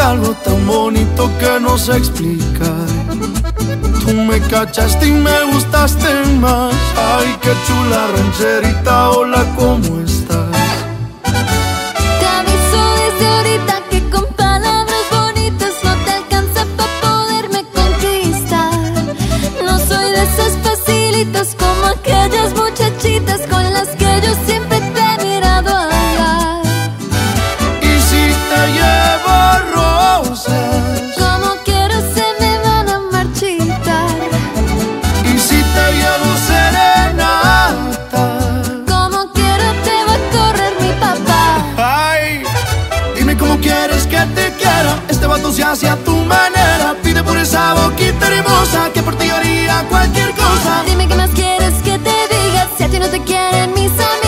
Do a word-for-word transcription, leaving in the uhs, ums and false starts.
algo tan bonito que no sé explicar. Tú me cachaste y me gustaste más. Ay, qué chula rancherita, hola, ¿cómo estás? Te aviso desde ahorita que con palabras bonitas no te alcanza para poderme conquistar. No soy de esas facilitas como aquellas muchachitas con las que yo siempre te he mirado hablar. Y si te llevo rosas, Como quiero se me van a marchitar. y si te llevo serenata, Como quiero te va a correr mi papá. ay, dime cómo quieres que te quiera. Este vato se hace a tu manera. Pide por esa boquita hermosa que por ti haría cualquier cosa. Dime qué más quieres que te diga si a ti no te quieren mis amigos.